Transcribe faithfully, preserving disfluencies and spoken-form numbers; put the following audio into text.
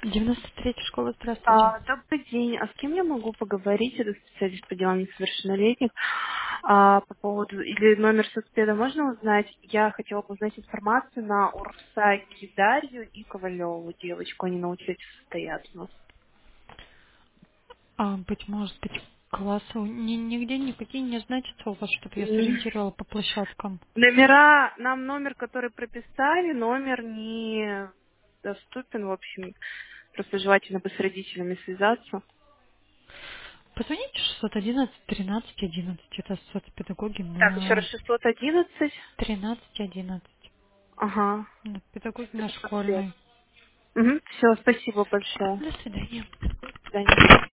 девяносто третья школа, здравствуйте. А, добрый день. А с кем я могу поговорить? Это специалист по делам несовершеннолетних. А, по поводу или номер соцпеда можно узнать? Я хотела бы узнать информацию на Урсаки Дарью и Ковалеву девочку. Они на учете состоят у нас. А, быть может быть, классы ни- нигде никакие не значатся у вас, чтобы я М. сориентировала по площадкам. Номера, нам номер, который прописали, номер не доступен, в общем. Просто желательно бы с родителями связаться. Позвоните шестьсот одиннадцать тринадцать одиннадцать. Это соцпедагоги Так, еще раз на шестьсот одиннадцать. тринадцать одиннадцать. Ага. На педагоги на Это соцсвязь. школьной. Угу. Все, спасибо большое. До свидания. До свидания.